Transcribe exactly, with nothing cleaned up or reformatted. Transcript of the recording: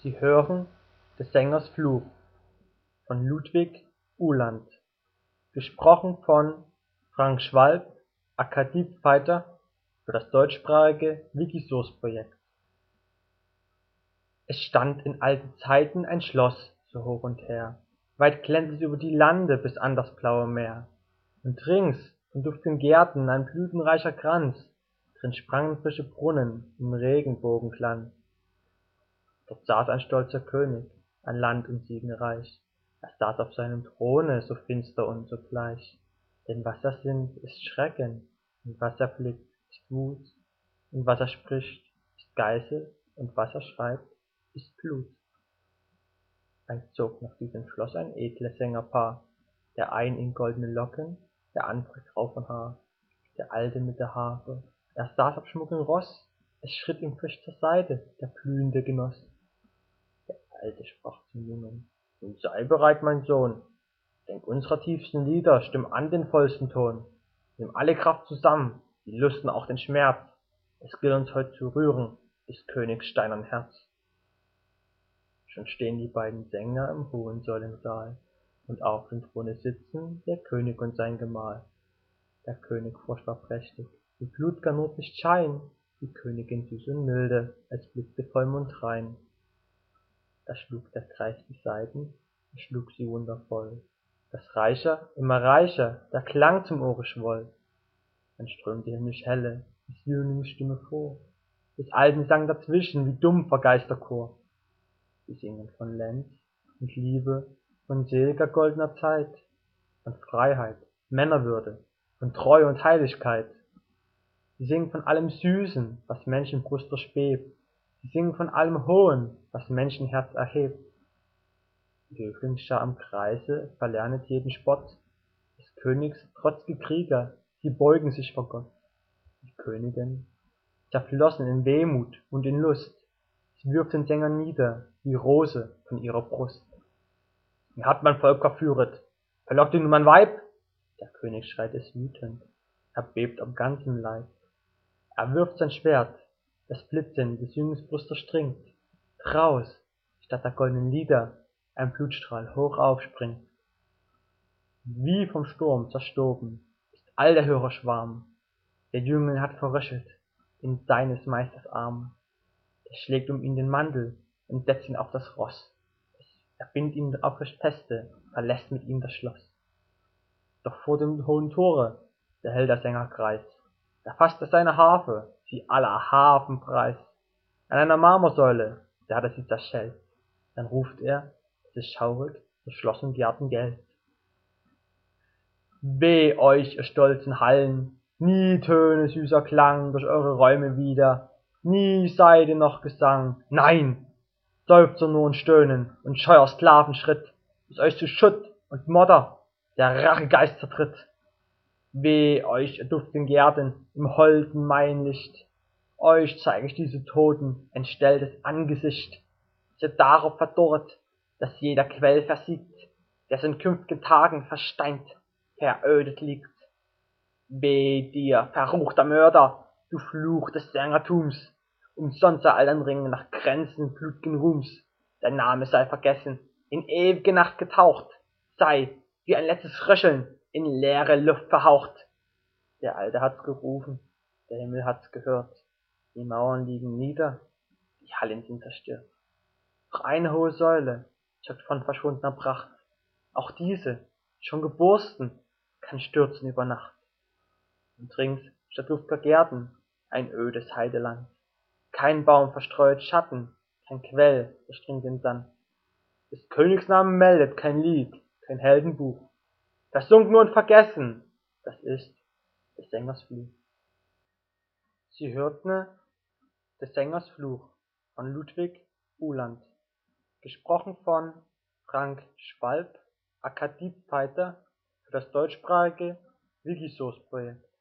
Sie hören des Sängers Fluch von Ludwig Uhland, gesprochen von Frank Schwalb, Akadie-Pfeiffer für das deutschsprachige Wikisource-Projekt. Es stand in alten Zeiten ein Schloss, so hoch und her, weit glänzend über die Lande bis an das blaue Meer. Und rings von duftigen Gärten ein blütenreicher Kranz, drin sprangen frische Brunnen im Regenbogenglanz. Dort saß ein stolzer König, an Land und Siegen reich. Er saß auf seinem Throne, so finster und so bleich. Denn was er sinnt, ist Schrecken, und was er blickt, ist Wut, und was er spricht, ist Geißel, und was er schreibt, ist Blut. Einst zog nach diesem Schloss ein edles Sängerpaar, der ein in goldene Locken, der andere grau von Haar. Der Alte mit der Harfe, er saß auf schmuckem Ross, es schritt ihm frisch zur Seite der blühende Genoss. Der Alte sprach zum Jungen: Nun sei bereit, mein Sohn, denk unserer tiefsten Lieder, stimm an den vollsten Ton. Nimm alle Kraft zusammen, die Lust und auch den Schmerz, es gilt uns heut zu rühren, des Königs steinern Herz. Schon stehen die beiden Sänger im Hohensäulensaal, und auf dem Throne sitzen der König und sein Gemahl. Der König furcht war prächtig, wie Blut gar Nordlicht Schein, die Königin süß und milde, als blickte Vollmond rein. Da schlug der Kreis die Saiten, er schlug sie wundervoll. Das reicher, immer reicher, der Klang zum Ohre schwoll. Dann strömte himmlisch helle, des Jünglings Stimme vor, des Alten sang dazwischen, wie dumpfer Geisterchor. Sie singen von Lenz und Liebe, von sel'ger goldener Zeit, von Freiheit, Männerwürde, von Treu und Heiligkeit. Sie singen von allem Süßen, was Menschenbrust durchbebt. Sie singen von allem Hohen, was Menschenherz erhebt. Die Höflingsschar am Kreise verlernet jeden Spott. Des Königs trotzge Krieger, sie beugen sich vor Gott. Die Königin, zerflossen in Wehmut und in Lust, sie wirft den Sänger nieder, wie Rose von ihrer Brust. Ihr habt mein Volk verführet, verlockt ihr nun mein Weib? Der König schreit es wütend, er bebt am ganzen Leib. Er wirft sein Schwert, das blitzend des Jünglings Brust durchdringt. Draus, statt der goldenen Lieder, ein Blutstrahl hoch aufspringt. Wie vom Sturm zerstoben ist all der Hörerschwarm. Der Jüngling hat verröchelt in seines Meisters Arm. Er schlägt um ihn den Mantel und setzt ihn auf das Ross. Er bindet ihn aufrecht feste, verlässt mit ihm das Schloss. Doch vor dem hohen Tore, da hält der Sänger Kreis. Da fasst er seine Harfe, sie aller Harfen preis. An einer Marmorsäule, da hat er sie zerschellt. Dann ruft er, es ist schaurig, durch Schloss und Gärten Geld. Weh euch, ihr stolzen Hallen, nie Töne süßer Klang durch eure Räume wieder, nie Seide noch Gesang, nein, Seufzer nur und Stöhnen und scheuer Sklavenschritt, bis euch zu Schutt und Modder der Rachegeist zertritt. Weh euch, ihr duftigen Gärten im holden Maienlicht, euch zeig ich diese Toten entstelltes Angesicht, ihr darauf verdorret, dass jeder Quell versiegt, der in künftigen Tagen versteint, verödet liegt. Weh dir, verruchter Mörder, du Fluch des Sängertums, umsonst sei all dein Ringen nach Grenzen blut'gen Ruhms, dein Name sei vergessen, in ew'ge Nacht getaucht, sei, wie ein letztes Röcheln, in leere Luft verhaucht. Der Alte hat's gerufen, der Himmel hat's gehört, die Mauern liegen nieder, die Hallen sind zerstört. Doch eine hohe Säule zeugt von verschwundener Pracht, auch diese, schon geborsten, kann stürzen über Nacht. Und rings statt duft'ger Gärten ein ödes Heideland. Kein Baum verstreuet Schatten, kein Quell durchdringt den Sand. Des Königs Name meldet kein Lied, kein Heldenbuch. Versunken und vergessen, das ist des Sängers Fluch. Sie hörten des Sängers Fluch von Ludwig Uhland, gesprochen von Frank Schwalb, Akadie-Pfeiffer für das deutschsprachige Wikisource-Projekt.